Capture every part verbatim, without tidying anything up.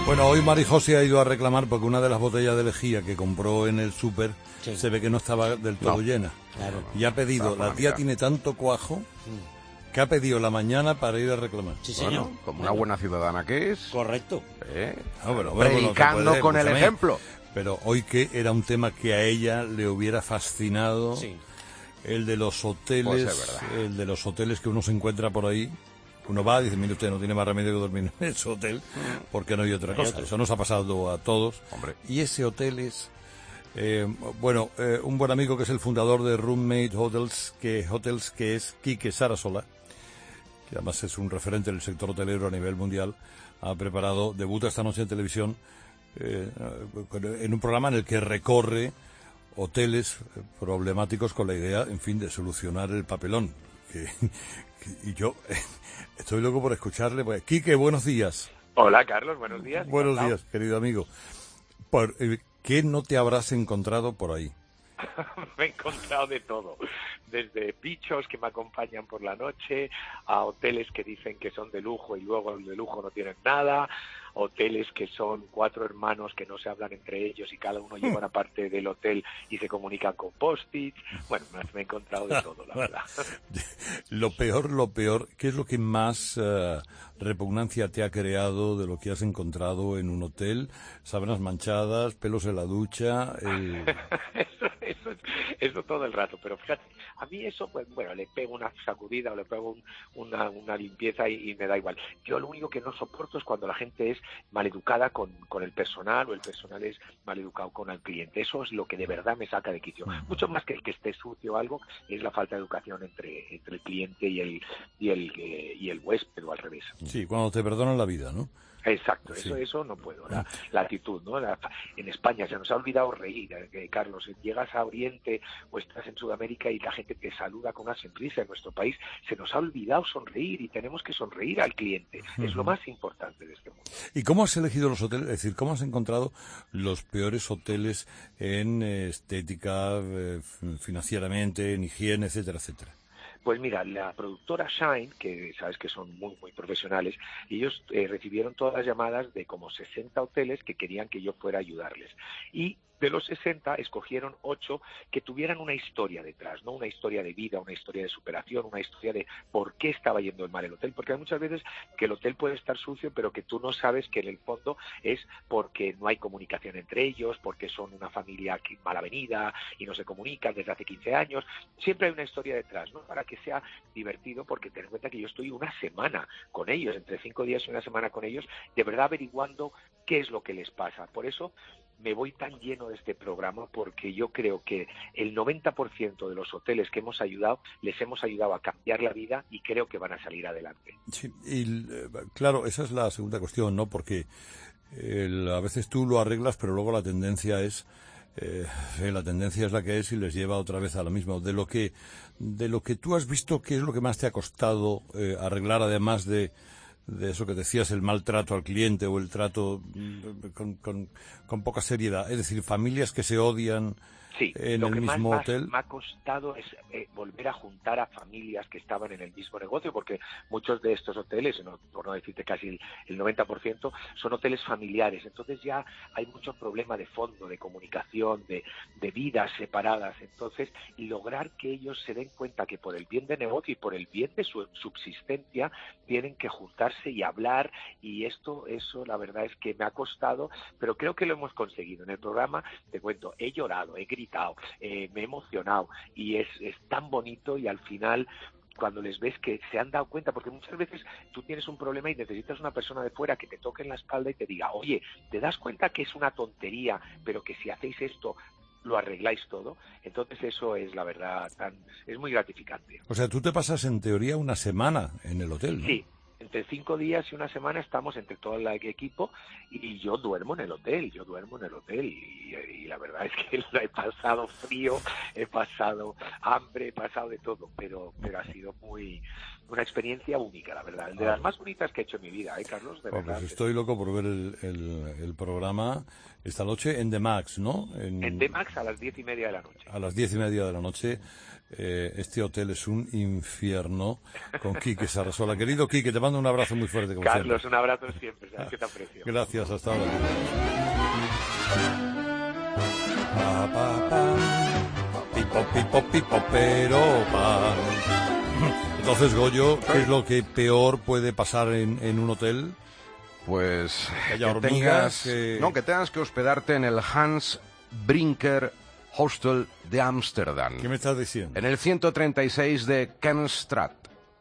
Bueno, hoy Marijó se ha ido a reclamar porque una de las botellas de lejía que compró en el súper Sí. se ve que no estaba del todo No. llena. Claro. Y ha pedido, la tía tiene tanto cuajo que ha pedido la mañana para ir a reclamar. Sí, señor. Bueno, como una buena ciudadana que es. Correcto. ¿eh? No, pero, bueno, Predicando no se puede, con el escúchame. ejemplo. Pero hoy que era un tema que a ella le hubiera fascinado, Sí. el de los hoteles, Pues es verdad. el de los hoteles que uno se encuentra por ahí. Uno va y dice, mire usted, no tiene más remedio que dormir en ese hotel, porque no hay otra cosa. Eso nos ha pasado a todos. Hombre. Y ese hotel es, eh, bueno, eh, un buen amigo que es el fundador de Roommate Hotels, que Hotels, que es Quique Sarasola, que además es un referente del sector hotelero a nivel mundial, ha preparado, debuta esta noche en televisión, eh, en un programa en el que recorre hoteles problemáticos con la idea, en fin, de solucionar el papelón. Que, que, y yo eh, estoy loco por escucharle. Pues, Quique, buenos días. Hola, Carlos, buenos días. Buenos Encantado. días, querido amigo. Por, eh, ¿Qué no te habrás encontrado por ahí? Me he encontrado de todo, desde bichos que me acompañan por la noche, a hoteles que dicen que son de lujo y luego de lujo no tienen nada, hoteles que son cuatro hermanos que no se hablan entre ellos y cada uno lleva una parte del hotel y se comunican con post-its. Bueno, me he encontrado de todo, la verdad. Lo peor, lo peor, ¿qué es lo que más uh, repugnancia te ha creado de lo que has encontrado en un hotel? Sábanas manchadas, pelos en la ducha, el... eso, eso, eso todo el rato, pero fíjate, a mí eso, pues bueno, le pego una sacudida o le pego un, una, una limpieza y, y me da igual. Yo lo único que no soporto es cuando la gente es maleducada con, con el personal o el personal es maleducado con el cliente. Eso es lo que de verdad me saca de quicio. Mucho más que el que esté sucio o algo, es la falta de educación entre, entre el cliente y el, y el, eh, y el huésped o al revés. Sí, cuando te perdonan la vida, ¿no? Exacto, Sí. eso eso no puedo. La, la actitud, ¿no? La, en España se nos ha olvidado reír, eh, Carlos. Llegas a Oriente o estás en Sudamérica y la gente te saluda con una sonrisa. En nuestro país se nos ha olvidado sonreír y tenemos que sonreír al cliente. Uh-huh. Es lo más importante de este mundo. ¿Y cómo has elegido los hoteles? Es decir, ¿cómo has encontrado los peores hoteles en eh, estética, eh, financieramente, en higiene, etcétera, etcétera? Pues mira, la productora Shine, que sabes que son muy, muy profesionales, ellos eh, recibieron todas las llamadas de como sesenta hoteles que querían que yo fuera a ayudarles. Y de los sesenta escogieron ocho que tuvieran una historia detrás, ¿no? Una historia de vida, una historia de superación, una historia de por qué estaba yendo mal el hotel. Porque hay muchas veces que el hotel puede estar sucio, pero que tú no sabes que en el fondo es porque no hay comunicación entre ellos, porque son una familia mal avenida y no se comunican desde hace quince años. Siempre hay una historia detrás, ¿no? Para que sea divertido, porque ten en cuenta que yo estoy una semana con ellos, entre cinco días y una semana con ellos, de verdad averiguando qué es lo que les pasa. Por eso me voy tan lleno de este programa, porque yo creo que el noventa por ciento de los hoteles que hemos ayudado, les hemos ayudado a cambiar la vida y creo que van a salir adelante. Sí, y claro, esa es la segunda cuestión, ¿no? Porque el, a veces tú lo arreglas, pero luego la tendencia es eh, la tendencia es la que es y les lleva otra vez a lo mismo. De lo que de lo que tú has visto, ¿qué es lo que más te ha costado eh, arreglar, además de de eso que decías, el maltrato al cliente o el trato con, con, con poca seriedad? Es decir, familias que se odian sí, en lo el que mismo más, hotel. Más me ha costado es eh, volver a juntar a familias que estaban en el mismo negocio, porque muchos de estos hoteles, no, por no decirte casi el, el noventa por ciento, son hoteles familiares. Entonces ya hay mucho problema de fondo, de comunicación, de, de vidas separadas. Entonces, lograr que ellos se den cuenta que por el bien de negocio y por el bien de su subsistencia tienen que juntarse y hablar, y esto, eso la verdad es que me ha costado, pero creo que lo hemos conseguido. En el programa, te cuento, he llorado, he gritado, eh, me he emocionado, y es, es tan bonito, y al final cuando les ves que se han dado cuenta, porque muchas veces tú tienes un problema y necesitas una persona de fuera que te toque en la espalda y te diga, oye, ¿te das cuenta que es una tontería, pero que si hacéis esto lo arregláis todo? Entonces eso es, la verdad, tan es muy gratificante. O sea, tú te pasas en teoría una semana en el hotel, ¿no? Sí. Entre cinco días y una semana estamos entre todo el equipo, y yo duermo en el hotel, yo duermo en el hotel y, y la verdad es que he pasado frío, he pasado hambre, he pasado de todo, pero pero ha sido muy una experiencia única, la verdad, de las más bonitas que he hecho en mi vida, ¿eh, Carlos? De bueno, verdad. Pues estoy loco por ver el, el, el programa esta noche en The Max, ¿no? En, en The Max a las diez y media de la noche. A las diez y media de la noche. Eh, este hotel es un infierno con Quique Sarasola. Querido Quique, te mando un abrazo muy fuerte. Como Carlos, siempre. un abrazo siempre. ¿Sabes qué te aprecio? Gracias, hasta ahora. Pa, pa, pa. Pipo, pipo, pipo, pero pa. Entonces, Goyo, ¿qué es lo que peor puede pasar en, en un hotel? Pues que, haya que hormigas, tengas, que... no, que tengas que hospedarte en el Hans Brinker Hostel de Ámsterdam. ¿Qué me estás diciendo? En el ciento treinta y seis de Kenstraat,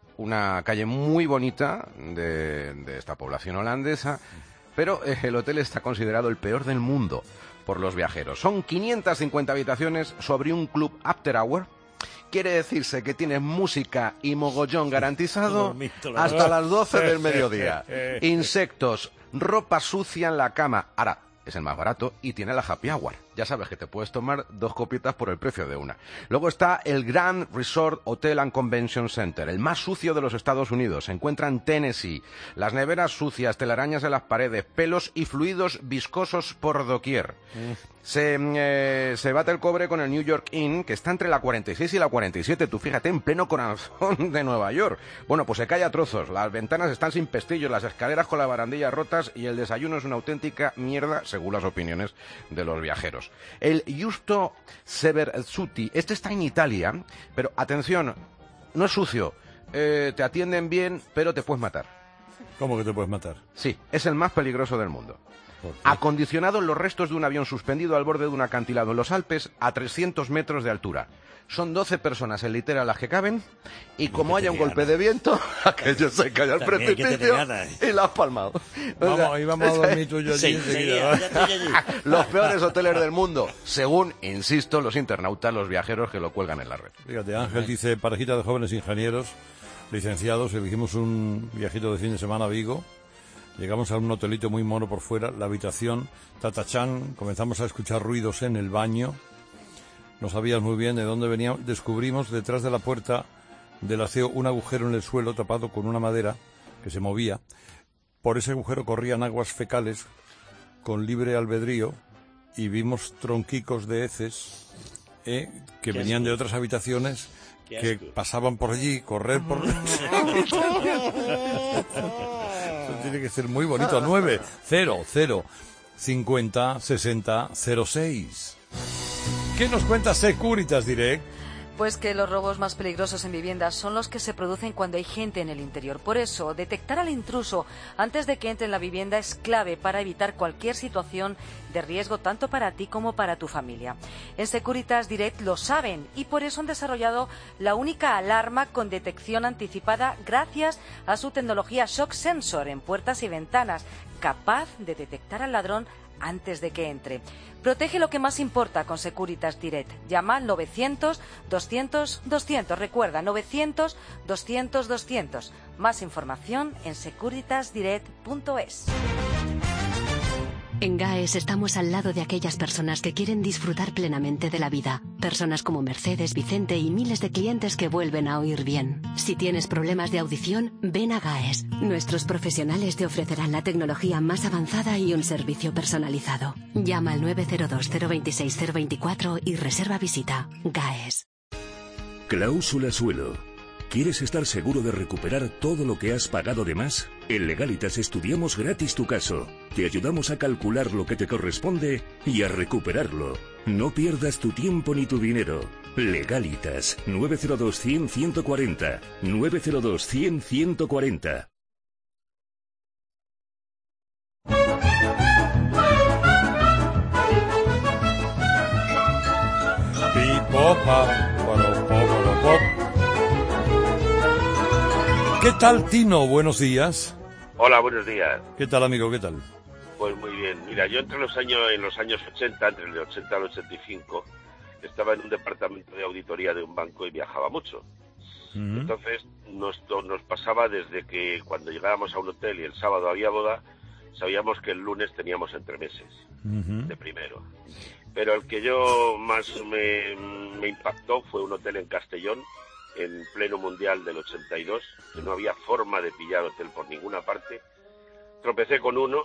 una calle muy bonita de, de esta población holandesa, pero eh, el hotel está considerado el peor del mundo por los viajeros. Son quinientas cincuenta habitaciones sobre un club after hour. Quiere decirse que tienes música y mogollón garantizado hasta las doce del mediodía. Insectos, ropa sucia en la cama. Ahora, es el más barato y tiene la happy hour. Ya sabes que te puedes tomar dos copitas por el precio de una. Luego está el Grand Resort Hotel and Convention Center, el más sucio de los Estados Unidos. Se encuentra en Tennessee. Las neveras sucias, telarañas en las paredes, pelos y fluidos viscosos por doquier. Mm. Se, eh, se bate el cobre con el New York Inn, que está entre la cuarenta y seis y la cuarenta y siete. Tú fíjate, en pleno corazón de Nueva York. Bueno, pues se cae a trozos. Las ventanas están sin pestillos, las escaleras con las barandillas rotas y el desayuno es una auténtica mierda, según las opiniones de los viajeros. El Justo Seversuti, este está en Italia, pero atención, no es sucio, eh, te atienden bien, pero te puedes matar. ¿Cómo que te puedes matar? Sí, es el más peligroso del mundo. Acondicionado en los restos de un avión suspendido al borde de un acantilado en los Alpes a trescientos metros de altura. Son doce personas en litera las que caben y como haya un golpe de viento, aquello se cae al precipicio y la has palmado. Vamos, o sea, y vamos a dormir tú y yo allí enseguida. Los peores hoteles del mundo, según, insisto, los internautas, los viajeros que lo cuelgan en la red. Fíjate, Ángel dice, parejita de jóvenes ingenieros, licenciados, elegimos un viajito de fin de semana a Vigo. Llegamos a un hotelito muy mono por fuera, la habitación, tatachán, comenzamos a escuchar ruidos en el baño, no sabías muy bien de dónde veníamos, descubrimos detrás de la puerta del aseo un agujero en el suelo tapado con una madera que se movía, por ese agujero corrían aguas fecales con libre albedrío y vimos tronquicos de heces eh, que venían de otras habitaciones que pasaban por allí, correr por... Tiene que ser muy bonito. nueve cero cero cincuenta sesenta cero seis. ¿Qué nos cuenta Securitas Direct? Pues que los robos más peligrosos en viviendas son los que se producen cuando hay gente en el interior. Por eso, detectar al intruso antes de que entre en la vivienda es clave para evitar cualquier situación de riesgo tanto para ti como para tu familia. En Securitas Direct lo saben y por eso han desarrollado la única alarma con detección anticipada gracias a su tecnología Shock Sensor en puertas y ventanas, capaz de detectar al ladrón antes de que entre. Protege lo que más importa con Securitas Direct. Llama al novecientos doscientos doscientos. Recuerda, novecientos doscientos doscientos. Más información en securitas direct punto es. En GAES estamos al lado de aquellas personas que quieren disfrutar plenamente de la vida. Personas como Mercedes, Vicente y miles de clientes que vuelven a oír bien. Si tienes problemas de audición, ven a GAES. Nuestros profesionales te ofrecerán la tecnología más avanzada y un servicio personalizado. Llama al nueve cero dos cero dos seis cero dos cuatro y reserva visita. GAES. Cláusula suelo. ¿Quieres estar seguro de recuperar todo lo que has pagado de más? En Legalitas estudiamos gratis tu caso. Te ayudamos a calcular lo que te corresponde y a recuperarlo. No pierdas tu tiempo ni tu dinero. Legalitas. nueve cero dos cien ciento cuarenta. nueve cero dos cien ciento cuarenta. Pipopa, polo, polo, pop. ¿Qué tal, Tino? Buenos días. Hola, buenos días. ¿Qué tal, amigo? ¿Qué tal? Pues muy bien. Mira, yo entre los años, en los años ochenta, entre el ochenta al ochenta y cinco, estaba en un departamento de auditoría de un banco y viajaba mucho. Uh-huh. Entonces, nos, nos pasaba desde que cuando llegábamos a un hotel y el sábado había boda, sabíamos que el lunes teníamos entremeses, uh-huh. de primero. Pero el que yo más me, me impactó fue un hotel en Castellón, en pleno mundial del ochenta y dos, que no había forma de pillar hotel por ninguna parte. Tropecé con uno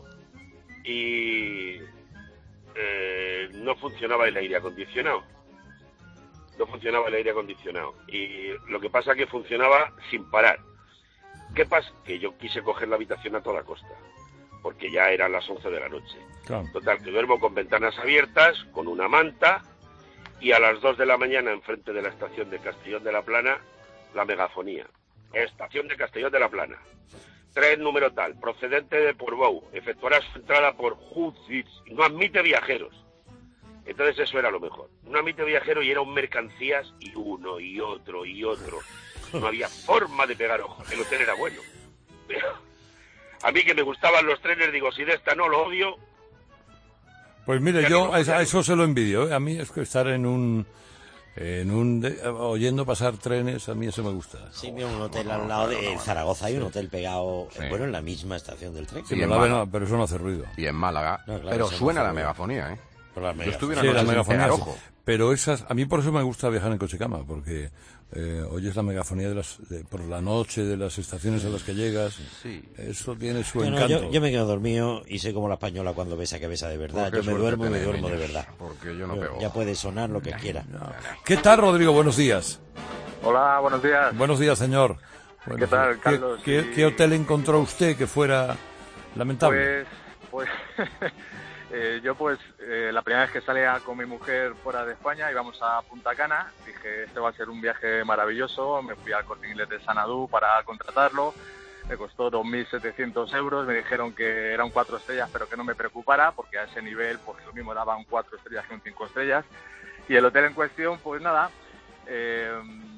y eh, no funcionaba el aire acondicionado. no funcionaba el aire acondicionado. Y lo que pasa es que funcionaba sin parar. ¿Qué pasa? Que yo quise coger la habitación a toda costa, porque ya eran las once de la noche. Claro. Total, que duermo con ventanas abiertas, con una manta, y a las dos de la mañana, enfrente de la estación de Castellón de la Plana, la megafonía. Estación de Castellón de la Plana. Tren número tal, procedente de Portbou, efectuará su entrada por Hudis, no admite viajeros. Entonces eso era lo mejor. No admite viajeros y era un mercancías y uno y otro y otro. No había forma de pegar ojo. El hotel era bueno. Pero a mí que me gustaban los trenes, digo, si de esta no lo odio... Pues mire, yo a eso se lo envidio, ¿eh? A mí es que estar en un... En un de, oyendo pasar trenes, a mí eso me gusta. Sí, mira, un hotel al lado de en Zaragoza, hay un hotel pegado, Sí. bueno, en la misma estación del tren. Sí, Y pero, en la Málaga. vena- pero eso no hace ruido. Y en Málaga. No, claro, pero eso no suena hace la ruido. megafonía, ¿eh? Por las Yo megas. estuve una Sí, noche la sin megafonía, pegar sí. ojo. Pero esas, a mí por eso me gusta viajar en coche cama, porque eh, oyes la megafonía de las, de- por la noche de las estaciones a las que llegas. Sí. Eso tiene su Bueno, encanto. yo, yo me quedo dormido y sé como la española cuando besa que besa de verdad. Pues qué Yo me suerte duermo y me tenéis, duermo de niños, verdad. porque yo no Yo- pego. ya puede sonar lo que quiera. ¿Qué tal, Rodrigo? Buenos días. Hola, buenos días. Buenos días, señor. Buenos ¿Qué tal, días. Carlos? ¿Qué, Y- qué hotel encontró usted que fuera lamentable? Pues, pues eh, yo pues eh, la primera vez que salía con mi mujer fuera de España íbamos a Punta Cana, dije este va a ser un viaje maravilloso, me fui al Corte Inglés de Sanadú para contratarlo, me costó dos mil setecientos euros, me dijeron que eran cuatro estrellas pero que no me preocupara porque a ese nivel pues lo mismo daban cuatro estrellas que un cinco estrellas y el hotel en cuestión pues nada, eh,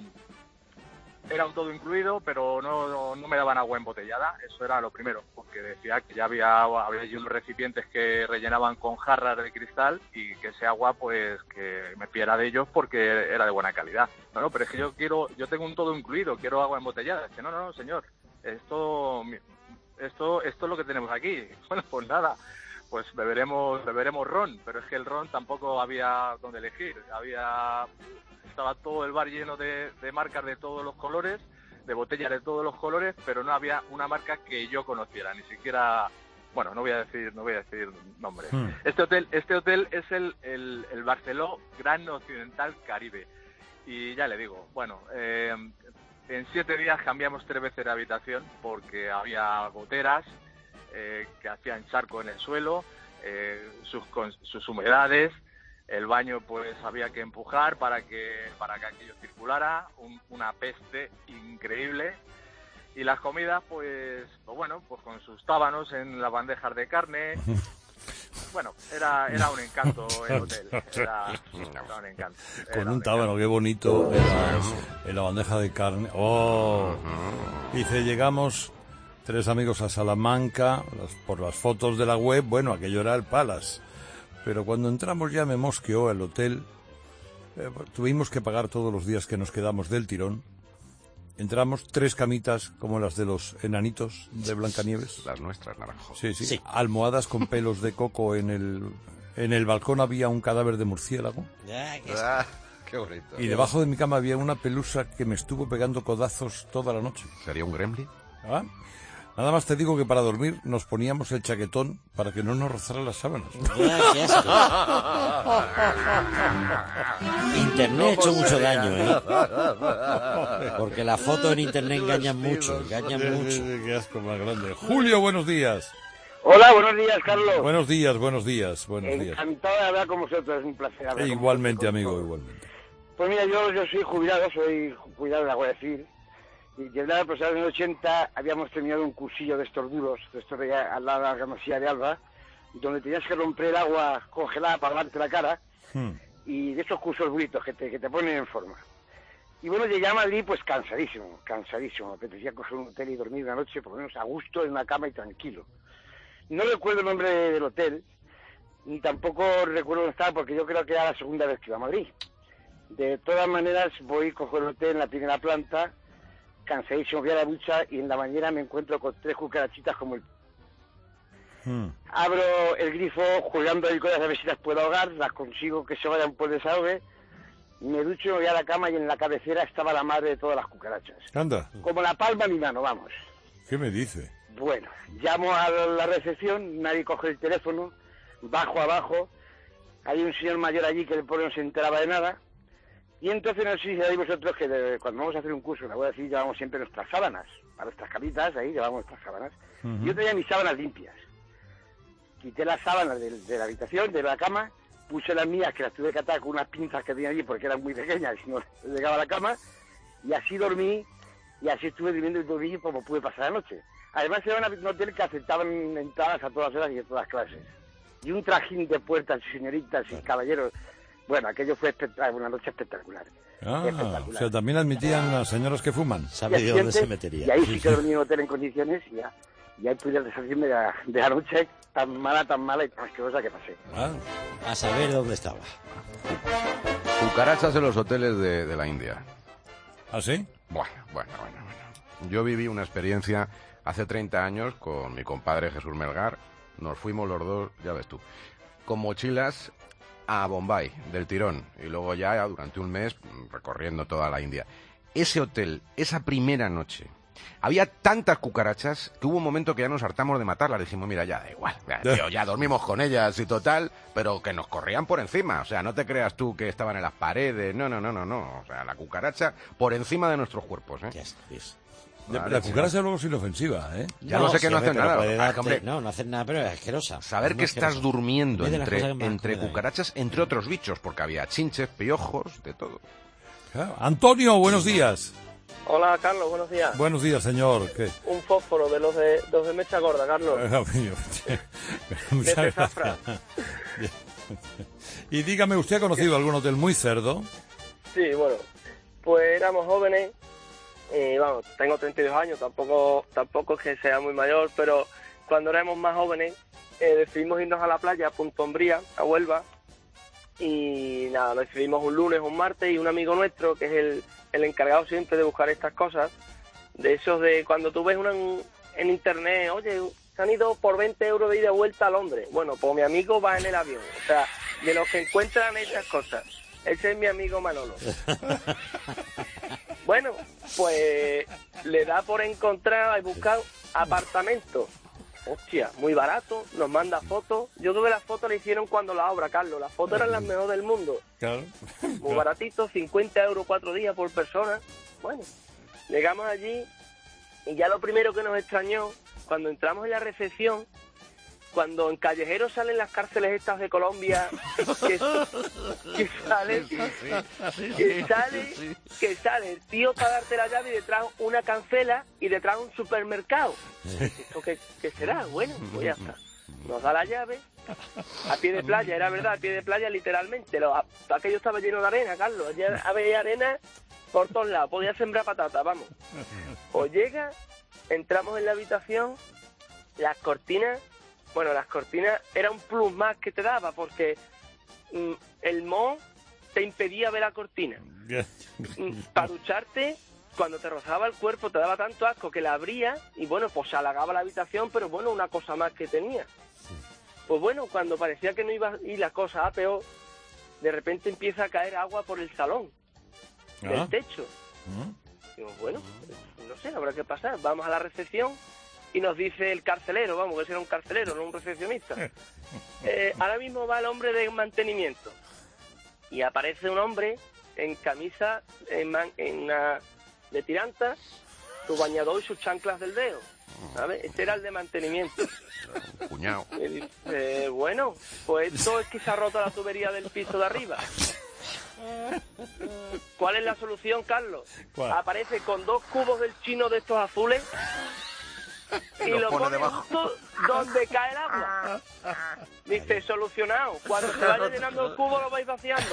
era un todo incluido, pero no, no, no me daban agua embotellada, eso era lo primero, porque decía que ya había, había allí unos recipientes que rellenaban con jarras de cristal y que ese agua, pues, que me pidiera de ellos porque era de buena calidad. No, no, pero es que yo quiero, yo tengo un todo incluido, quiero agua embotellada. Dice, no, no, no, señor, esto, esto, esto es lo que tenemos aquí. Bueno, pues nada, pues beberemos, beberemos ron, pero es que el ron tampoco había donde elegir, había... Estaba todo el bar lleno de, de marcas de todos los colores, de botellas de todos los colores, pero no había una marca que yo conociera, ni siquiera, bueno, no voy a decir, no voy a decir nombre. Hmm. Este hotel, este hotel es el, el, el Barceló Gran Occidental Caribe. Y ya le digo, bueno, eh, en siete días cambiamos tres veces de habitación porque había goteras eh, que hacían charco en el suelo, eh, sus, con, sus humedades. El baño pues había que empujar para que para que aquello circulara, un, una peste increíble. Y las comidas pues, pues bueno, pues con sus tábanos en las bandejas de carne. Bueno, era era un encanto el hotel, era, era un encanto. Con Era un un tábano, encanto. qué bonito, en la, en la bandeja de carne. ¡Oh! Dice, llegamos tres amigos a Salamanca, las- por las fotos de la web, bueno, aquello era el Palace. Pero cuando entramos ya me mosqueó el hotel. Eh, tuvimos que pagar todos los días que nos quedamos del tirón. Entramos, tres camitas como las de los enanitos de Blancanieves. Las nuestras, naranjo. Sí, sí, Sí. almohadas con pelos de coco en el... En el balcón había un cadáver de murciélago. Ah, que es- Ah, qué bonito. Y debajo de mi cama había una pelusa que me estuvo pegando codazos toda la noche. ¿Sería un gremlin? ¿Ah? Nada más te digo que para dormir nos poníamos el chaquetón para que no nos rozaran las sábanas. Ah, qué asco. Internet ha hecho mucho daño, ¿eh? Porque las fotos en internet engañan mucho, engañan mucho. Qué asco más grande. Julio, buenos días. Hola, buenos días, Carlos. Buenos días, buenos días, buenos días. Encantado de hablar con vosotros, es un placer hablar E con igualmente, vosotros. amigo, igualmente. Pues mira, yo, yo soy jubilado, soy jubilado de la Guardia Civil. Y desde la profesora en el ochenta habíamos terminado un cursillo de estos duros, de estos de al lado de la Gamasía de Alba, donde tenías que romper el agua congelada para lavarte la cara, Hmm. y de esos cursos bonitos que te, que te ponen en forma. Y bueno, llegué a Madrid pues cansadísimo, cansadísimo. Me apetecía coger un hotel y dormir una noche, por lo menos a gusto, en una cama y tranquilo. No recuerdo el nombre del hotel, ni tampoco recuerdo dónde estaba, porque yo creo que era la segunda vez que iba a Madrid. De todas maneras, voy, cojo el hotel en la primera planta, cansadísimo, voy a la ducha y en la mañana me encuentro con tres cucarachitas como el... Hmm. Abro el grifo, jugando ahí con las avesitas puedo ahogar, las consigo que se vayan por desahogue, me ducho, me voy a la cama y en la cabecera estaba la madre de todas las cucarachas. Anda, Como la palma de mi mano, vamos. ¿qué me dice? Bueno, llamo a la recepción, nadie coge el teléfono, bajo abajo, hay un señor mayor allí que el pobre no se enteraba de nada, Y entonces no sé si sabéis vosotros que de, cuando vamos a hacer un curso, la voy a decir, llevamos siempre nuestras sábanas, para nuestras camitas, ahí llevamos nuestras sábanas. Uh-huh. Yo tenía mis sábanas limpias. Quité las sábanas de, de la habitación, de la cama, puse las mías, que las tuve que atar con unas pinzas que tenía allí porque eran muy pequeñas y no llegaba a la cama, y así dormí, y así estuve durmiendo y dormí como pude pasar la noche. Además era un hotel que aceptaban entradas a todas horas y de todas clases. Y un trajín de puertas, señoritas y caballeros. Bueno, aquello fue una noche espectacular. Ah, espectacular. O sea, también admitían a señoras que fuman. ¿Sabe de dónde se metería? Y ahí sí que dormí en un hotel en condiciones y ya, y ahí pude deshacerme de la, de la noche tan mala, tan mala y tan asquerosa que pasé. Ah, a saber dónde estaba. Cucarachas en los hoteles de, de la India. ¿Ah, sí? Bueno, bueno, bueno, bueno. Yo viví una experiencia hace treinta años con mi compadre Jesús Melgar. Nos fuimos los dos, ya ves tú, con mochilas a Bombay, del tirón, y luego ya durante un mes recorriendo toda la India. Ese hotel, esa primera noche, había tantas cucarachas que hubo un momento que ya nos hartamos de matarlas. Dijimos, mira, ya da igual, ya, tío, ya dormimos con ellas y total, pero que nos corrían por encima. O sea, no te creas tú que estaban en las paredes, no, no, no, no, no. O sea, la cucaracha por encima de nuestros cuerpos, ¿eh? Ya está. Vale, la cucaracha luego es inofensiva, ¿eh? Ya no, lo sé que no hacen nada. Darte, hombre, no, no hacen nada, pero es asquerosa. Saber que asquerosa. Estás durmiendo entre, entre más, cucarachas, entre otros bichos, porque había chinches, piojos, de todo. Claro. Antonio, buenos días. Hola, Carlos, buenos días. Buenos días, señor. ¿Qué? Un fósforo de los de, los de mecha gorda, Carlos. Muchas gracias. Y dígame, ¿usted ha conocido algún hotel muy cerdo? Sí, bueno, pues éramos jóvenes. Y vamos, tengo treinta y dos años, tampoco tampoco es que sea muy mayor, pero cuando éramos más jóvenes eh, decidimos irnos a la playa, a Punta Umbría, a Huelva, y nada, lo decidimos un lunes, un martes, y un amigo nuestro, que es el, el encargado siempre de buscar estas cosas, de esos de cuando tú ves una en, en internet, oye, se han ido por veinte euros de ida y vuelta a Londres. Bueno, pues mi amigo va en el avión, o sea, de los que encuentran estas cosas. Ese es mi amigo Manolo. Bueno, pues le da por encontrar y buscar apartamento. Hostia, muy barato, nos manda fotos. Yo tuve las fotos, le hicieron cuando la obra, Carlos. Las fotos eran las mejores del mundo. Claro. Muy baratito, cincuenta euros cuatro días por persona. Bueno, llegamos allí y ya lo primero que nos extrañó, cuando entramos en la recepción, cuando en Callejeros salen las cárceles estas de Colombia, que, que sale, que sale, que sale el tío para darte la llave y detrás una cancela y detrás un supermercado. ¿Esto qué, qué será? Bueno, pues ya está. Nos da la llave, a pie de playa, era verdad, a pie de playa literalmente. Lo, aquello estaba lleno de arena, Carlos. Allí había arena por todos lados, podía sembrar patatas, vamos. Pues llega, entramos en la habitación, las cortinas... Bueno, las cortinas era un plus más que te daba porque mm, el moho te impedía ver la cortina. Mm, para ducharte, cuando te rozaba el cuerpo te daba tanto asco que la abría y bueno, pues se halagaba la habitación, pero bueno, una cosa más que tenía. Pues bueno, cuando parecía que no iba a ir la cosa a peor, de repente empieza a caer agua por el salón, ¿Ah? del techo. ¿Ah? Digo, bueno, no sé, habrá que pasar. Vamos a la recepción. Y nos dice el carcelero, vamos, que ese era un carcelero, no un recepcionista. Eh, ahora mismo va el hombre de mantenimiento. Y aparece un hombre en camisa en, man, en una, de tiranta, su bañador y sus chanclas del dedo. ¿Sabes? Este era el de mantenimiento. Cuñado. Y dice, eh, bueno, pues esto es que se ha roto la tubería del piso de arriba. ¿Cuál es la solución, Carlos? ¿Cuál? Aparece con dos cubos del chino de estos azules y lo, lo pone, pone justo donde cae el agua. Dice, solucionado. Cuando se vaya llenando el cubo lo vais vaciando.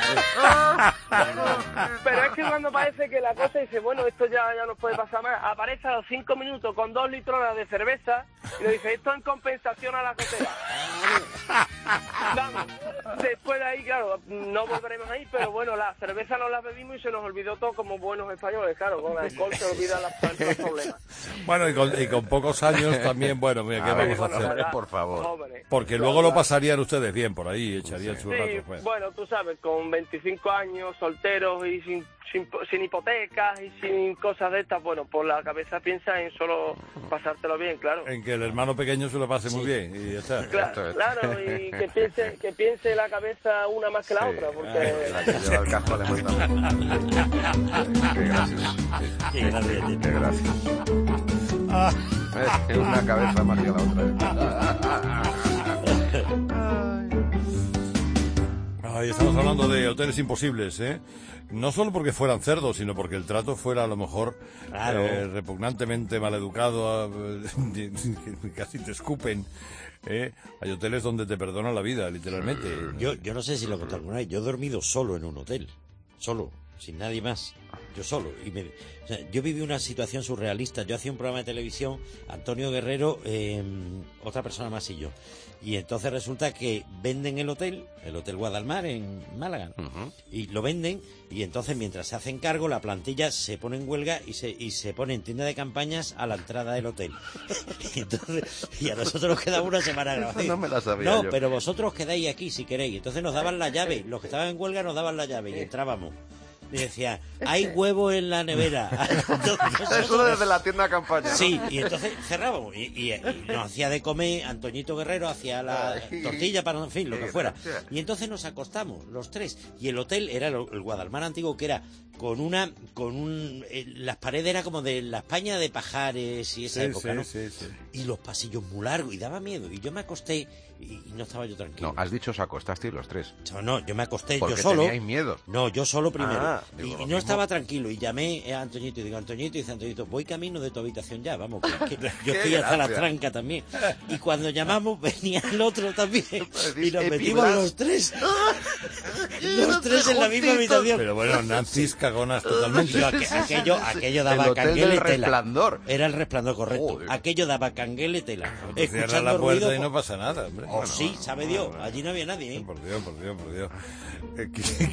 Pero es que cuando parece que la cosa dice, bueno, esto ya, ya no puede pasar más, aparece a los cinco minutos con dos litronas de cerveza y le dice, esto en compensación a la gotera. Vamos, después de ahí, claro, no volveremos ahí, pero bueno, la cerveza nos la bebimos y se nos olvidó todo como buenos españoles, claro, con el alcohol se olvidan las, los problemas. Bueno, y con, y con pocos años también, bueno, mira, ¿qué a vamos ver, a hacer? Bueno, por favor. Jóvenes. Porque luego lo pasarían ustedes bien por ahí, echarían sí. su sí, rato. Pues. Bueno, tú sabes, con veinticinco años, solteros y sin, sin, sin hipotecas y sin cosas de estas, bueno, por la cabeza piensa en solo pasártelo bien, claro. En que el hermano pequeño se lo pase sí. muy bien y ya está. Claro, claro, y que piense, que piense la cabeza una más que la Sí. otra, porque... Ay, la que lleva el casco le mata. Qué gracioso. Qué gracia tiene. Qué gracioso. Es una cabeza más que la otra. Ay, estamos hablando de hoteles imposibles, ¿eh? No solo porque fueran cerdos, sino porque el trato fuera a lo mejor Claro. eh, repugnantemente maleducado, eh, casi te escupen. ¿eh? Hay hoteles donde te perdonan la vida, literalmente. Yo, yo no sé si lo he contado alguna vez. Yo he dormido solo en un hotel. Solo. Sin nadie más. Yo solo. Y me, o sea, yo viví una situación surrealista. Yo hacía un programa de televisión, Antonio Guerrero, eh, otra persona más y yo. Y entonces resulta que venden el hotel, el Hotel Guadalmar en Málaga, ¿no? Uh-huh. Y lo venden, y entonces mientras se hacen cargo, la plantilla se pone en huelga y se, y se pone en tienda de campañas a la entrada del hotel. Y, entonces, y a nosotros nos quedaba una semana grabada. No me la sabía No, yo. pero vosotros quedáis aquí si queréis. Entonces nos daban la llave, los que estaban en huelga nos daban la llave y entrábamos. Y decía, hay huevo en la nevera. Eso desde la tienda de campaña, ¿no? Sí, y entonces cerrábamos. Y, y- y nos hacía de comer, Antoñito Guerrero hacía la Ay. tortilla para, en fin, lo que Qué fuera. gracia. Y entonces nos acostamos, los tres. Y el hotel era el, el Guadalmar antiguo, que era con una, con un, eh, las paredes eran como de la España de Pajares y esa Sí, época, sí, ¿no? sí, sí. Y los pasillos muy largos, y daba miedo. Y yo me acosté y, y no estaba yo tranquilo. No, has dicho os acostasteis los tres. No, no, yo me acosté Porque yo solo. teníais miedo. No, yo solo primero. Ah, y, digo, y lo no mismo. estaba tranquilo. Y llamé a Antoñito y digo, Antoñito, y dice Antoñito, voy camino de tu habitación ya, vamos, que, que yo Qué estoy hasta la gracia. tranca también. Y cuando llamamos venía el otro también. Y nos Epi metimos Blas. los tres. Los tres en la misma habitación. Pero bueno, Nancy's cagonas totalmente. Yo, aqu- aquello, aquello daba El hotel canguele del y tela. Resplandor. Era el resplandor, correcto. Joder. Aquello daba canguele y tela. Pues cierra Escuchando la puerta ruido, y no pasa nada, hombre. Oh, sí, sabe Dios. Allí no había nadie, ¿eh? Por Dios, por Dios, por Dios. Eh, que-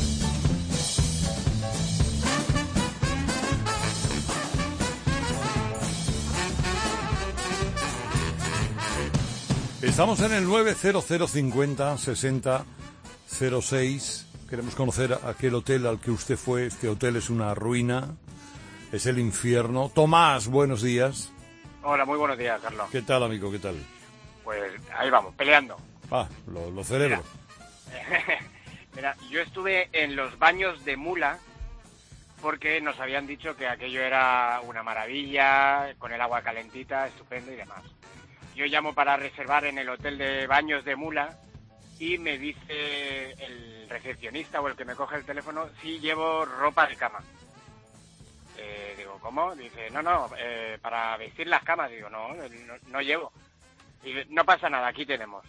Estamos en el nueve cero cero cincuenta sesenta cero seis. Queremos conocer aquel hotel al que usted fue. Este hotel es una ruina, es el infierno. Tomás, buenos días. Hola, muy buenos días, Carlos. ¿Qué tal, amigo? ¿Qué tal? Pues ahí vamos, peleando. Ah, lo, lo celebro. Mira, yo estuve en los baños de Mula porque nos habían dicho que aquello era una maravilla, con el agua calentita, estupendo y demás. Yo llamo para reservar en el hotel de baños de Mula y me dice el recepcionista o el que me coge el teléfono si llevo ropa de cama. Eh, digo, ¿cómo? Dice, no, no, eh, para vestir las camas. Digo, no, no, no llevo. Dice, no pasa nada, aquí tenemos.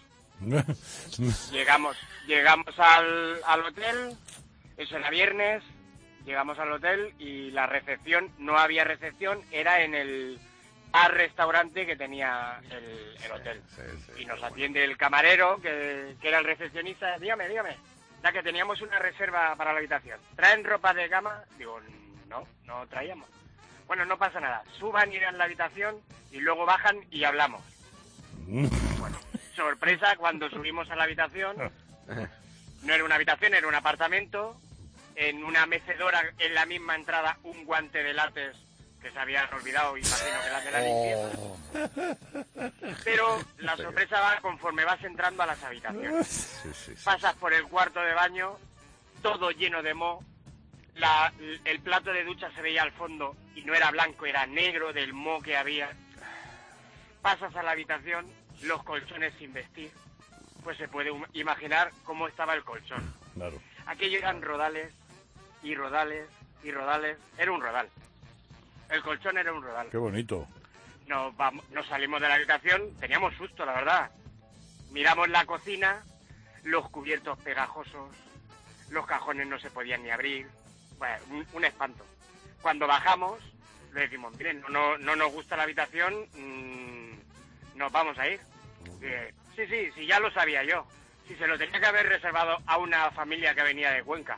Llegamos llegamos al, al hotel, eso era viernes, llegamos al hotel y la recepción, no había recepción, era en el bar restaurante que tenía el, el hotel. Sí, sí, Y nos bueno. atiende el camarero, que, que era el recepcionista, dígame, dígame, ya que teníamos una reserva para la habitación. ¿Traen ropa de cama? Digo, no, no traíamos. Bueno, no pasa nada, suban, ir a la habitación y luego bajan y hablamos. Bueno, sorpresa cuando subimos a la habitación. No era una habitación, era un apartamento. En una mecedora, en la misma entrada, un guante de látex que se habían olvidado, imagino que las de la limpieza. Pero la sorpresa va conforme vas entrando a las habitaciones. Sí, sí, sí. Pasas por el cuarto de baño, todo lleno de moho. La, el plato de ducha se veía al fondo y no era blanco, era negro del moho que había. Pasas a la habitación, los colchones sin vestir. Pues se puede um- imaginar cómo estaba el colchón. Claro. Aquello eran rodales y rodales y rodales. Era un rodal. El colchón era un rodal. Qué bonito. Nos, vamos, nos salimos de la habitación, teníamos susto, la verdad. Miramos la cocina, los cubiertos pegajosos, los cajones no se podían ni abrir. Bueno, un, un espanto. Cuando bajamos, le decimos, miren, no, no, no nos gusta la habitación, mmm, nos vamos a ir. Eh, sí, sí, sí, ya lo sabía yo. Si se lo tenía que haber reservado a una familia que venía de Cuenca.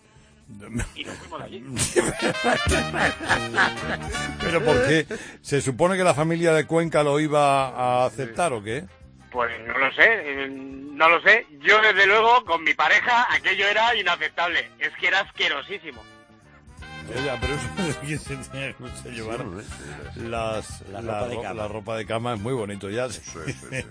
Y nos fuimos de allí. ¿Pero por qué? ¿Se supone que la familia de Cuenca lo iba a aceptar o qué? Pues no lo sé, eh, no lo sé. Yo, desde luego, con mi pareja, aquello era inaceptable. Es que era asquerosísimo. Ya, pero eso que se tiene que llevar sí, las, la, la, ropa de ro cama. la ropa de cama es muy bonito ya. Sí, sí, sí.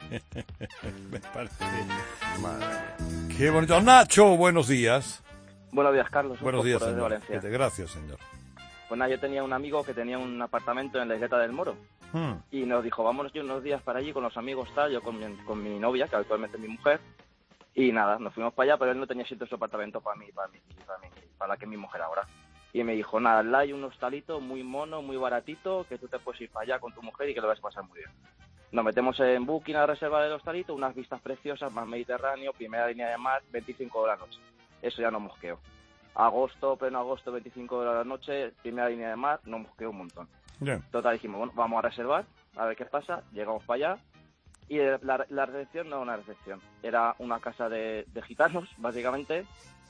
Me parece. Madre mía. Qué bonito. Nacho, buenos días. Buenos días, Carlos. Buenos días, desde señor. Valencia. Gracias, señor. Pues nada, yo tenía un amigo que tenía un apartamento en la isleta del Moro. Hmm. Y nos dijo, vámonos yo unos días para allí con los amigos, tal, yo con mi, con mi novia, que actualmente es mi mujer. Y nada, nos fuimos para allá, pero él no tenía sitio en su apartamento para mí, para mí, para mí, para la que es mi mujer ahora. Y me dijo, nada, al lado hay un hostalito muy mono, muy baratito, que tú te puedes ir para allá con tu mujer y que lo vas a pasar muy bien. Nos metemos en Booking a la reserva del hostalito, unas vistas preciosas, más Mediterráneo, primera línea de mar, veinticinco horas la noche. Eso ya no mosqueo. Agosto, pleno agosto, veinticinco horas la noche, primera línea de mar, no mosqueo un montón. Bien. Total, dijimos, bueno, vamos a reservar, a ver qué pasa, llegamos para allá. Y la, la recepción no era una recepción, era una casa de, de gitanos, básicamente,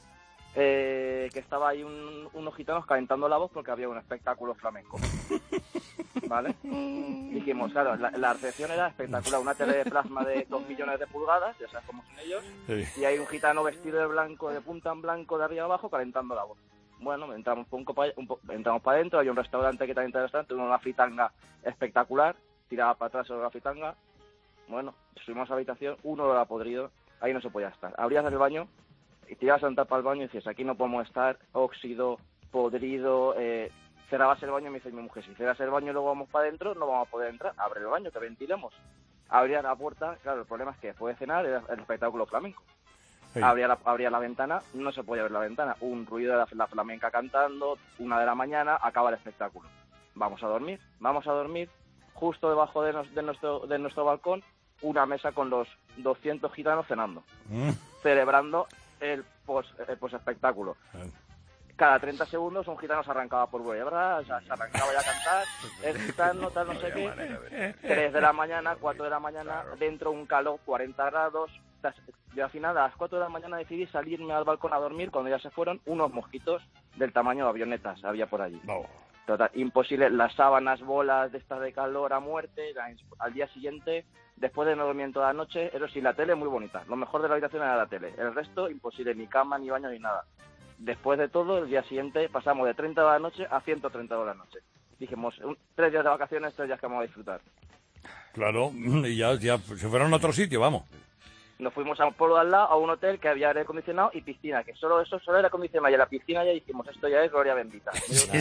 eh, que estaba ahí un, unos gitanos calentando la voz porque había un espectáculo flamenco. ¿Vale? Dijimos, claro, la, la recepción era espectacular, una tele de plasma de dos millones de pulgadas, ya sabes cómo son ellos, sí. Y hay un gitano vestido de blanco, de punta en blanco, de arriba abajo, calentando la voz. Bueno, entramos un poco pa, un po, entramos para adentro, hay un restaurante que también está restaurante, una fritanga espectacular, tiraba para atrás sobre la fritanga. Bueno, subimos a la habitación, uno lo ha podrido, ahí no se podía estar. Abrías el baño y te ibas a entrar para el baño y dices, aquí no podemos estar, óxido, podrido, eh, cerrabas el baño y me dice mi mujer, si cerras el baño y luego vamos para adentro, no vamos a poder entrar, abre el baño, que ventilemos. Abría la puerta, claro, el problema es que después de cenar era el espectáculo flamenco. Sí. Abría, la, abría la ventana, no se podía ver la ventana, un ruido de la, la flamenca cantando, una de la mañana, acaba el espectáculo. Vamos a dormir, vamos a dormir, justo debajo de, nos, de, nuestro, de nuestro balcón, una mesa con los doscientos gitanos cenando, mm. celebrando el post, el post espectáculo. Mm. Cada treinta segundos un gitano se arrancaba por vuelo, ¿verdad? O sea, se arrancaba ya a cantar, el gitano, tal, no sé qué. tres de la mañana, cuatro de la mañana, claro. Dentro un calor, cuarenta grados. Yo al final a las cuatro de la mañana decidí salirme al balcón a dormir cuando ya se fueron unos mosquitos del tamaño de avionetas, había por allí. No. Total, imposible, las sábanas, bolas de estas de calor a muerte, al día siguiente, después de no dormir en toda la noche, eso sí, la tele muy bonita, lo mejor de la habitación era la tele, el resto imposible, ni cama, ni baño, ni nada. Después de todo, el día siguiente pasamos de treinta de la noche a ciento treinta de la noche. Dijimos, un, tres días de vacaciones, tres días que vamos a disfrutar. Claro, y ya, ya se fueron a otro sitio, vamos. Nos fuimos a un pueblo de al lado, a un hotel que había aire acondicionado y piscina, que solo eso, solo aire acondicionado, y a la piscina ya dijimos, esto ya es gloria bendita.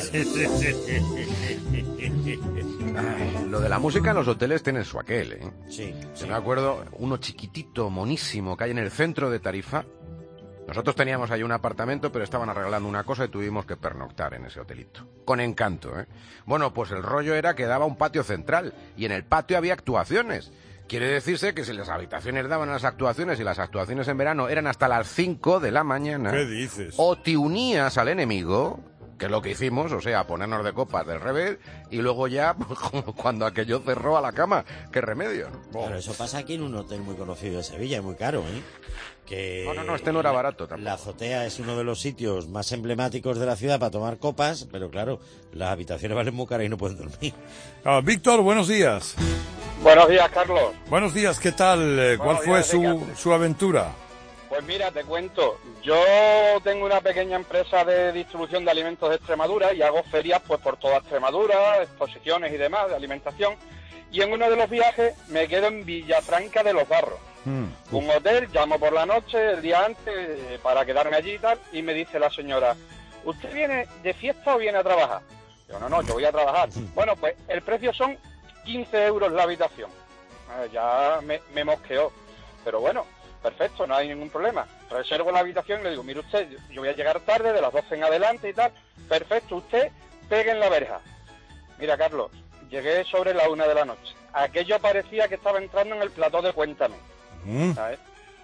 Ay, lo de la música en los hoteles tiene su aquel, ¿eh? Sí. Yo me acuerdo, uno chiquitito, monísimo, que hay en el centro de Tarifa. Nosotros teníamos ahí un apartamento, pero estaban arreglando una cosa y tuvimos que pernoctar en ese hotelito. Con encanto, ¿eh? Bueno, pues el rollo era que daba un patio central y en el patio había actuaciones. Quiere decirse que si las habitaciones daban las actuaciones y las actuaciones en verano eran hasta las cinco de la mañana... ¿Qué dices? O te unías al enemigo, que es lo que hicimos, o sea, ponernos de copas del revés, y luego ya, cuando aquello cerró a la cama, ¿qué remedio? Oh. Pero eso pasa aquí en un hotel muy conocido de Sevilla, muy caro, ¿eh? Que no, no, no, este no era barato tampoco. La azotea es uno de los sitios más emblemáticos de la ciudad para tomar copas, pero claro, las habitaciones valen muy caras y no pueden dormir. Ah, Víctor, buenos días. Buenos días, Carlos. Buenos días, ¿qué tal? ¿Cuál fue días, su, su aventura? Pues mira, te cuento. Yo tengo una pequeña empresa de distribución de alimentos de Extremadura y hago ferias pues por toda Extremadura, exposiciones y demás de alimentación. Y en uno de los viajes me quedo en Villafranca de los Barros. Mm. Un hotel, llamo por la noche, el día antes, eh, para quedarme allí y tal, y me dice la señora, ¿usted viene de fiesta o viene a trabajar? Yo, no, no, yo voy a trabajar. Bueno, pues el precio son quince euros la habitación. Eh, ya me, me mosqueó. Pero bueno, perfecto, no hay ningún problema. Reservo la habitación y le digo, mire usted, yo voy a llegar tarde, de las doce en adelante y tal. Perfecto, usted pegue en la verja. Mira, Carlos, llegué sobre la una de la noche. Aquello parecía que estaba entrando en el plató de Cuéntame. Mm. ¿Sabes?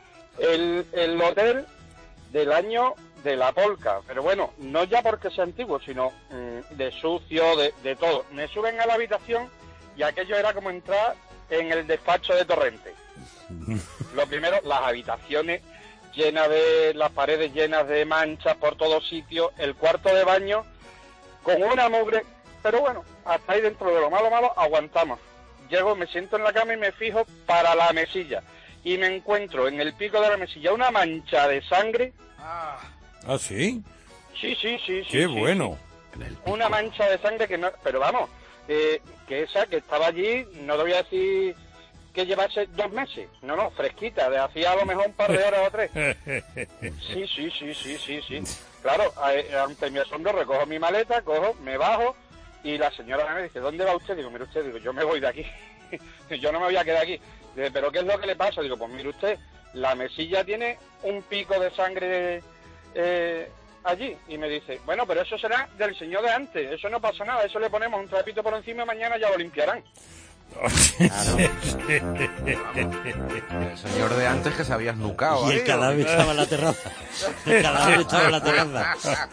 El, el hotel del año de la polca, pero bueno, no ya porque sea antiguo, sino mmm, de sucio, de, de todo. Me suben a la habitación y aquello era como entrar en el despacho de Torrente. Lo primero, las habitaciones llenas de, las paredes llenas de manchas por todos sitios, el cuarto de baño con una mugre, pero bueno, hasta ahí dentro de lo malo malo aguantamos. Llego, me siento en la cama y me fijo para la mesilla y me encuentro en el pico de la mesilla una mancha de sangre. Ah, ¿Ah sí? Sí, sí, sí. Qué sí, bueno. Sí. una mancha de sangre que no... Pero vamos, eh, que esa que estaba allí, no te voy a decir que llevase dos meses, no, no, fresquita, de hacía a lo mejor un par de horas o tres. Sí, sí, sí, sí, sí, sí. Claro, ante mi asombro recojo mi maleta, cojo, me bajo y la señora me dice, ¿dónde va usted? Digo, mire usted, digo, yo me voy de aquí. Yo no me voy a quedar aquí. Dice, ¿pero qué es lo que le pasa? Digo, pues mire usted, la mesilla tiene un pico de sangre eh, allí. Y me dice, bueno, pero eso será del señor de antes, eso no pasa nada, eso le ponemos un trapito por encima y mañana ya lo limpiarán. El señor de antes que se había esnucado. Y el cadáver estaba en la terraza. El cadáver estaba en la terraza.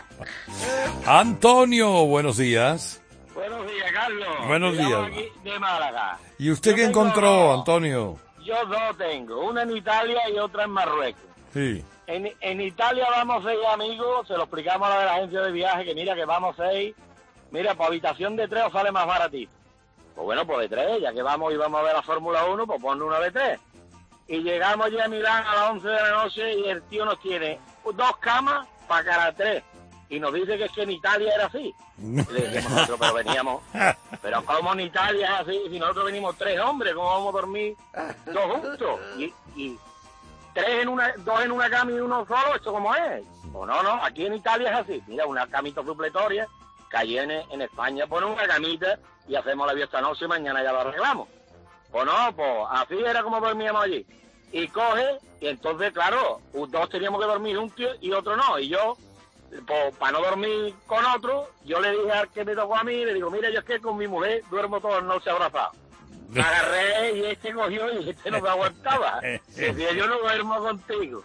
Antonio, buenos días. Buenos días, Carlos. Buenos Te llamo días. aquí de Málaga. ¿Y usted Yo qué tengo encontró, dos. Antonio? Yo dos tengo, una en Italia y otra en Marruecos. Sí. En, en Italia vamos seis amigos, se lo explicamos a la de la agencia de viaje, que mira que vamos seis, mira, por habitación de tres os sale más baratito. Pues bueno, pues de tres, ya que vamos y vamos a ver la Fórmula uno, pues ponle una de tres. Y llegamos ya a Milán a las once de la noche y el tío nos tiene dos camas para cada tres. Y nos dice que es que en Italia era así. Y le decimos nosotros, pero veníamos, pero ¿cómo en Italia es así? Si nosotros venimos tres hombres, ¿cómo vamos a dormir dos juntos? Y, y tres en una, dos en una cama y uno solo, ¿esto cómo es? Pues no, no, aquí en Italia es así. Mira, una camita supletoria, que allí en, en España ponen una camita y hacemos la fiesta noche y mañana ya lo arreglamos. Pues no, pues así era como dormíamos allí. Y coge, y entonces, claro, dos teníamos que dormir un tío y otro no. Y yo, pues para no dormir con otro, yo le dije al que me tocó a mí, le digo, mira, yo es que con mi mujer duermo todas las noches abrazado. Me agarré y este cogió y este no me aguantaba. Decía, yo no duermo contigo.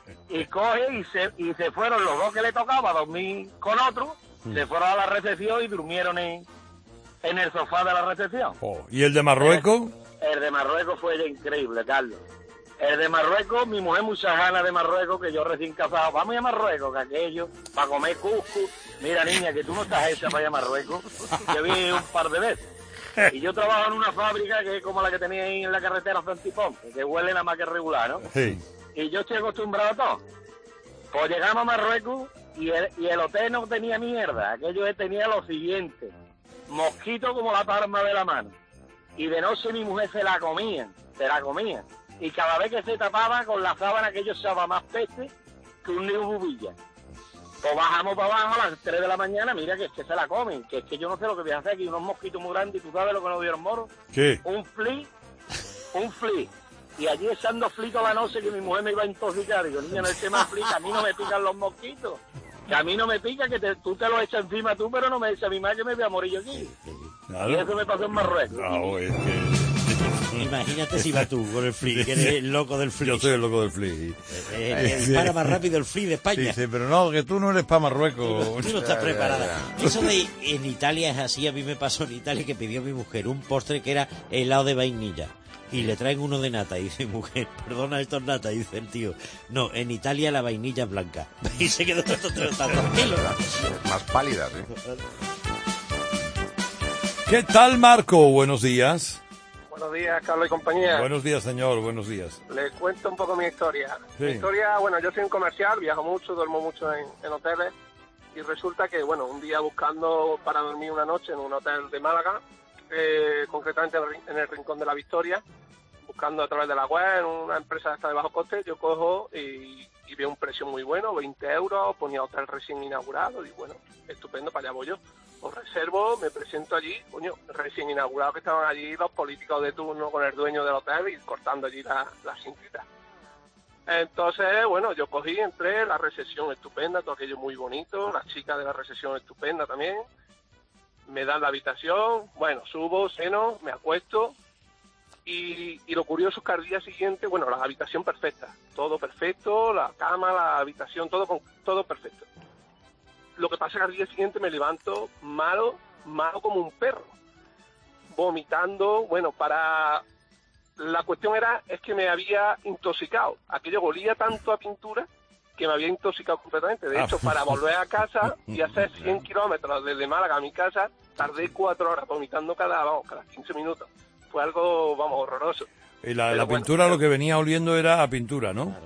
Y coge y se, y se fueron los dos que le tocaba a dormir con otro, se fueron a la recepción y durmieron en, en el sofá de la recepción. Oh, ¿y el de Marruecos? El, el de Marruecos fue ya increíble, Carlos. El de Marruecos, mi mujer mucha gana de Marruecos, que yo recién casado, vamos a ir a Marruecos, que aquello, para comer cuscús. Mira, niña, que tú no estás hecha para ir a Marruecos. Yo vi un par de veces. Y yo trabajo en una fábrica que es como la que tenía ahí en la carretera Santiponce, que huele nada más que regular, ¿no? Sí. Y yo estoy acostumbrado a todo. Pues llegamos a Marruecos y el, y el hotel no tenía mierda. Aquello tenía lo siguiente: mosquito como la palma de la mano. Y de noche mi mujer se la comía, se la comía. Y cada vez que se tapaba con la sábana, aquello se llama más peste que un nido bubilla. Pues bajamos para abajo a las tres de la mañana, mira que es que se la comen, que es que yo no sé lo que voy a hacer aquí, unos mosquitos muy grandes, ¿y tú sabes lo que nos dieron moros? ¿Qué? Un fli, un fli. Y allí echando fli toda la noche que mi mujer me iba a intoxicar. Digo, niña, no eches más fli, que a mí no me pican los mosquitos. Que a mí no me pica, que te, tú te lo echas encima tú, pero no me echas a mi madre que me voy a morir yo aquí. Claro. Y eso me pasó en Marruecos. No, es que... Imagínate si va tú con el free, que eres el loco del free. Yo soy el loco del free. Eh, el para más rápido el free de España. Sí, sí, pero no, que tú no eres para Marruecos. Tú no estás preparada. Eso de en Italia es así. A mí me pasó en Italia que pidió mi mujer un postre que era helado de vainilla. Y le traen uno de nata. Y dice, mujer, perdona, esto es nata. Y dice el tío, no, en Italia la vainilla es blanca. Y se quedó todo tranquilo. Más pálida, ¿sí? ¿Qué tal, Marco? Buenos días. Buenos días, Carlos y compañía. Buenos días, señor, buenos días. Les cuento un poco mi historia. Sí. Mi historia, bueno, yo soy un comercial, viajo mucho, duermo mucho en, en hoteles y resulta que, bueno, un día buscando para dormir una noche en un hotel de Málaga, eh, concretamente en el Rincón de la Victoria, buscando a través de la web en una empresa esta de bajo coste, yo cojo y, y veo un precio muy bueno, veinte euros, ponía hotel recién inaugurado y bueno, estupendo, para allá voy yo. Os reservo, me presento allí, coño, recién inaugurado que estaban allí los políticos de turno con el dueño del hotel y cortando allí la, la cintita. Entonces, bueno, yo cogí, entré, la recepción estupenda, todo aquello muy bonito, la chica de la recepción estupenda también, me dan la habitación, bueno, subo, ceno, me acuesto y, y lo curioso es que al día siguiente, bueno, la habitación perfecta, todo perfecto, la cama, la habitación, todo, con, todo perfecto. Lo que pasa es que al día siguiente me levanto malo, malo como un perro, vomitando, bueno, para... La cuestión era, es que me había intoxicado, aquello olía tanto a pintura que me había intoxicado completamente. De hecho, para volver a casa y hacer cien kilómetros desde Málaga a mi casa, tardé cuatro horas vomitando cada, vamos, cada quince minutos. Fue algo, vamos, horroroso. Y la, Pero la bueno, pintura, lo que venía oliendo era a pintura, ¿no? Claro,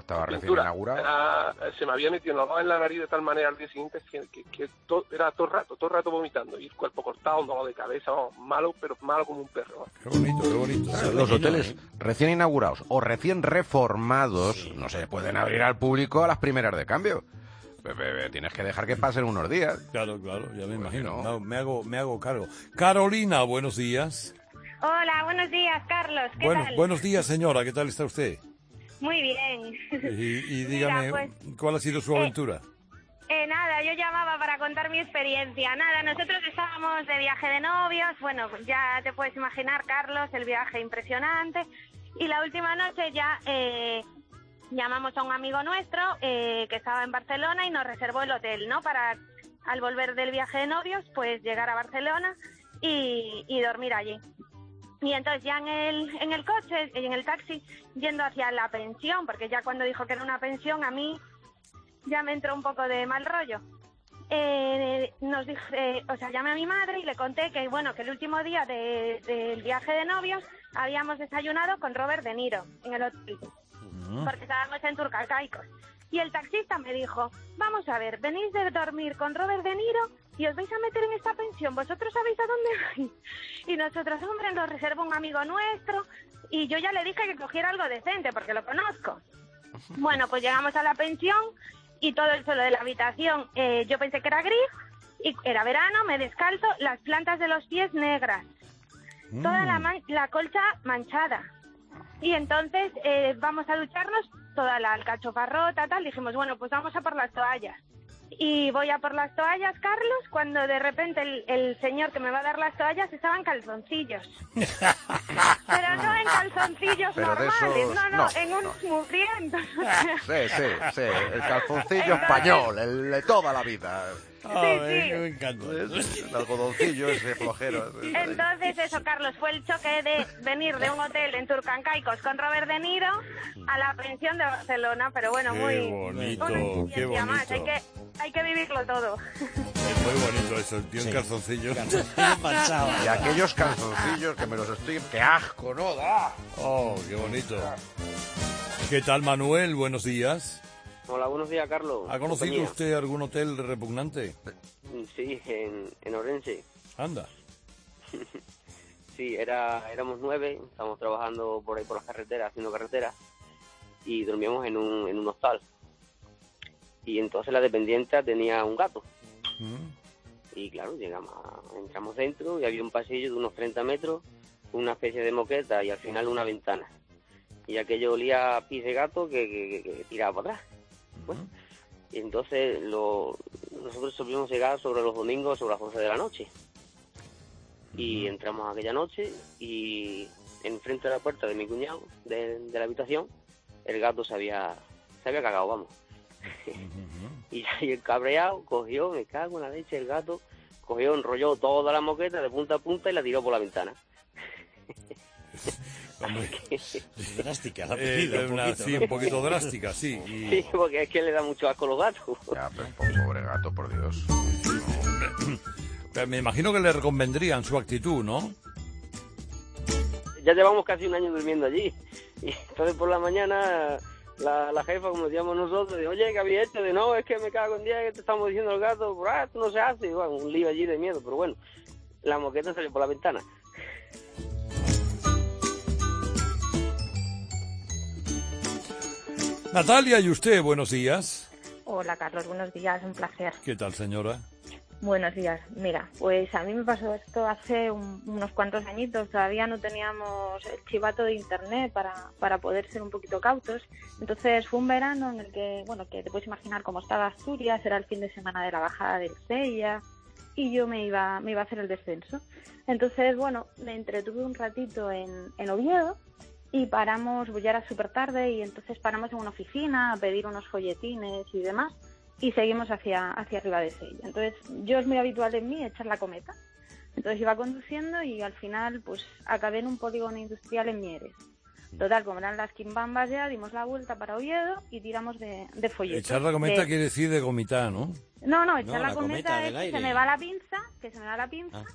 estaba recién pintura. inaugurado. Era, se me había metido en la, en la nariz de tal manera al día siguiente que, que, que todo, era todo el rato, todo el rato vomitando. Y el cuerpo cortado, un dolor de cabeza, vamos, malo, pero malo como un perro. Qué bonito, qué bonito. Claro, los hoteles recién inaugurados o recién reformados sí. no se pueden abrir al público a las primeras de cambio. Tienes que dejar que pasen unos días. Claro, claro, ya me imagino. No, me hago, me hago cargo. Carolina, buenos días. Hola, buenos días, Carlos. ¿Qué bueno, tal? Buenos días, señora. ¿Qué tal está usted? Muy bien. Y, y dígame, Mira, pues, ¿cuál ha sido su aventura? Eh, eh, nada, yo llamaba para contar mi experiencia. Nada, nosotros estábamos de viaje de novios. Bueno, ya te puedes imaginar, Carlos, el viaje impresionante. Y la última noche ya... Eh, llamamos a un amigo nuestro eh, que estaba en Barcelona y nos reservó el hotel, ¿no? Para, al volver del viaje de novios, pues llegar a Barcelona y, y dormir allí. Y entonces ya en el, en el coche, en el taxi, yendo hacia la pensión, porque ya cuando dijo que era una pensión, a mí ya me entró un poco de mal rollo. Eh, nos dijo, eh, o sea, llamé a mi madre y le conté que, bueno, que el último día de, del viaje de novios habíamos desayunado con Robert De Niro en el hotel. Porque estábamos en Turcalcaicos. Y el taxista me dijo, vamos a ver, venís de dormir con Robert De Niro y os vais a meter en esta pensión, ¿vosotros sabéis a dónde vais? Y nosotros, hombre, nos reserva un amigo nuestro, y yo ya le dije que cogiera algo decente, porque lo conozco. Bueno, pues llegamos a la pensión, y todo el suelo de la habitación, eh, yo pensé que era gris, y era verano, me descalzo, las plantas de los pies negras, mm. toda la, man- la colcha manchada. Y entonces eh, vamos a ducharnos, toda la alcachofa rota, tal. Dijimos, bueno, pues vamos a por las toallas. Y voy a por las toallas, Carlos, cuando de repente el, el señor que me va a dar las toallas estaba en calzoncillos. Pero no en calzoncillos Pero normales, esos... no, no, no, en unos no. mugrientos. Sí, sí, sí, el calzoncillo entonces... español, el de toda la vida. Sí, oh, sí. Me encanta. El algodoncillo ese flojero. Entonces eso, Carlos, fue el choque de venir de un hotel en Turcancaicos con Robert De Niro a la pensión de Barcelona, pero bueno, qué muy bonito, qué bonito. Más. Hay que, hay que vivirlo todo. Es muy bonito eso, el tío sí. en calzoncillos. Y aquellos calzoncillos que me los estoy... ¡Qué asco, no da! Oh, qué bonito. ¿Qué tal, Manuel? Buenos días. Hola, buenos días, Carlos. ¿Ha conocido compañía? usted algún hotel repugnante? Sí, en, en Orense. Anda. Sí, era, éramos nueve, estábamos trabajando por ahí por las carreteras, haciendo carreteras, y dormíamos en un, en un hostal. Y entonces la dependiente tenía un gato. Mm. Y claro, llegamos, a, entramos dentro y había un pasillo de unos treinta metros, una especie de moqueta y al final una ventana. Y aquello olía a pis de gato que, que, que, que tiraba para atrás. Bueno, y entonces lo, nosotros solíamos llegar sobre los domingos sobre las once de la noche y entramos aquella noche y enfrente de la puerta de mi cuñado de, de la habitación el gato se había se había cagado, vamos. y, y el cabreado cogió, me cago en la leche, el gato cogió, enrolló toda la moqueta de punta a punta y la tiró por la ventana. Hombre, drástica la eh, pedida, un una, poquito, sí, ¿no? un poquito drástica, sí. Y... Sí, porque es que le da mucho asco a los gatos. Ya, pero pobre gato, por Dios. Pero me imagino que le reconvendrían su actitud, ¿no? Ya llevamos casi un año durmiendo allí. Y entonces por la mañana la, la jefa, como decíamos nosotros, dice, oye, ¿qué había hecho? De no, es que me cago en día que te estamos diciendo el gato, ah, esto no se hace. Y, bueno, un lío allí de miedo, pero bueno, la moqueta salió por la ventana. Natalia, ¿y usted? Buenos días. Hola, Carlos, buenos días, un placer. ¿Qué tal, señora? Buenos días. Mira, pues a mí me pasó esto hace un, unos cuantos añitos. Todavía no teníamos el chivato de internet para, para poder ser un poquito cautos. Entonces fue un verano en el que, bueno, que te puedes imaginar cómo estaba Asturias, era el fin de semana de la bajada del Sella y yo me iba, me iba a hacer el descenso. Entonces, bueno, me entretuve un ratito en, en Oviedo. Y paramos, ya era súper tarde, y entonces paramos en una oficina a pedir unos folletines y demás, y seguimos hacia, hacia arriba de Sella. Entonces, yo es muy habitual en mí echar la cometa. Entonces iba conduciendo y al final, pues, acabé en un polígono industrial en Mieres. Total, como eran las quimbambas ya, dimos la vuelta para Oviedo y tiramos de, de folletos. Echar la cometa de... quiere decir de gomitar, ¿no? No, no, echar no, la, la cometa, cometa es del que aire. se me va la pinza, que se me va la pinza, Ah.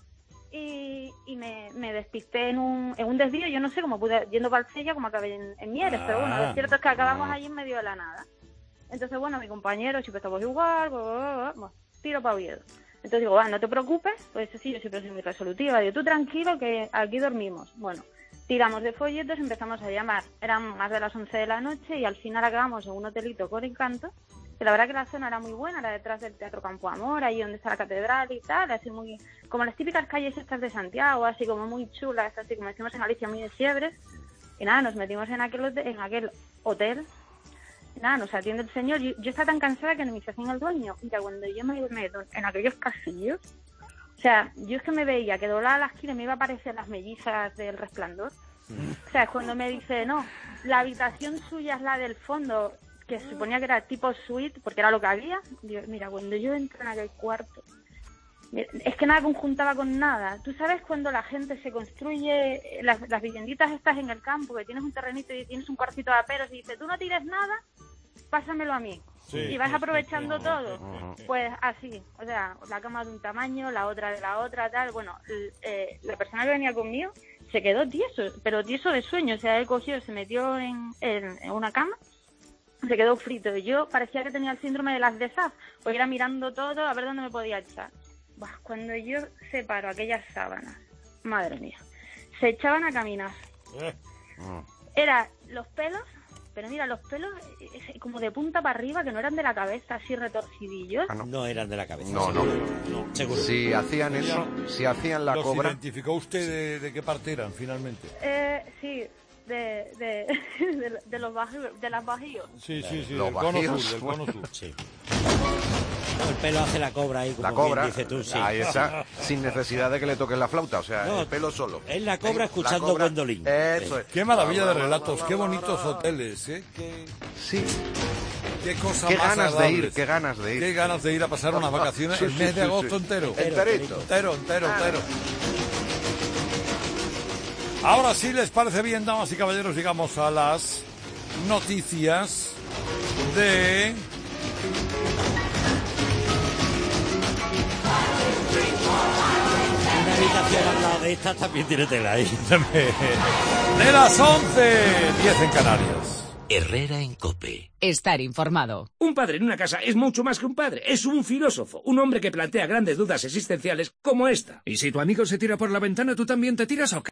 y, y me, me despisté en un, en un desvío. Yo no sé cómo pude, yendo para el Sella, como acabé en, en Mieres, ah, pero bueno, lo cierto es que acabamos allí en medio de la nada. Entonces, bueno, mi compañero siempre estamos igual, bla, bla, bla, bla, bueno, tiro para Oviedo. Entonces digo, va, no te preocupes, pues sí, yo siempre soy muy resolutiva. Digo, tú tranquilo que aquí dormimos. Bueno, tiramos de folletos, empezamos a llamar. Eran más de las once de la noche y al final acabamos en un hotelito con encanto. Que la verdad que la zona era muy buena, era detrás del Teatro Campo Amor, ahí donde está la catedral y tal, así muy, como las típicas calles estas de Santiago, así como muy chulas, así como decimos en Galicia, muy de siebres. Y nada, nos metimos en aquel hotel, en aquel hotel. Nada, nos atiende el señor. Yo, yo estaba tan cansada que no me hice sin el dueño. Mira, cuando yo me meto en aquellos pasillos, o sea, yo es que me veía que doblaba la esquina y me iba a aparecer las mellizas del Resplandor. O sea, es cuando me dice, no, la habitación suya es la del fondo, que se suponía que era tipo suite, porque era lo que había. Digo, mira, cuando yo entro en aquel cuarto, es que nada conjuntaba con nada. Tú sabes cuando la gente se construye las, las vivienditas estas en el campo, que tienes un terrenito y tienes un cuartito de aperos y dices, tú no tires nada, pásamelo a mí. Sí, y vas aprovechando sí, sí, todo. Sí, sí. Pues así, o sea, la cama de un tamaño, la otra de la otra, tal. Bueno, eh, la persona que venía conmigo se quedó tieso, pero tieso de sueño. O sea, él cogió, se metió en, en, en una cama, se quedó frito. Y yo parecía que tenía el síndrome de las de Saf, porque era mirando todo a ver dónde me podía echar. Bah, cuando yo separo aquellas sábanas, madre mía, se echaban a caminar. Eh. Era los pelos, pero mira, los pelos como de punta para arriba, que no eran de la cabeza, así retorcidillos. Ah, no. no eran de la cabeza. No, no. no. Seguro. Si hacían eso, si hacían la ¿Los cobra... identificó usted de, de qué parte eran, finalmente? Eh, sí, de, de, de, de los bajíos, de las bajíos. Sí, sí, sí, los del cono bajíos. sur, del cono sur. Sí. El pelo hace la cobra ahí, como la cobra, bien dices tú, sí. Ahí está, sin necesidad de que le toques la flauta, o sea, no, el pelo solo. Es la cobra escuchando la cobra, Gwendolyn. Eso es. Qué maravilla de relatos, qué bonitos hoteles, ¿eh? Qué, sí. Qué cosa qué más ganas agradables. de ir, qué ganas de ir. Qué ganas de ir a pasar unas vacaciones sí, el sí, mes sí, de agosto sí. entero. Enterito. Entero, entero, entero. Ahora sí, ¿les parece bien, damas y caballeros? Llegamos a las noticias de... Una habitación al lado de esta también tiene tela ahí. De las once, diez en Canarias. Herrera en COPE. Estar informado. Un padre en una casa es mucho más que un padre. Es un filósofo. Un hombre que plantea grandes dudas existenciales como esta. ¿Y si tu amigo se tira por la ventana, tú también te tiras o qué?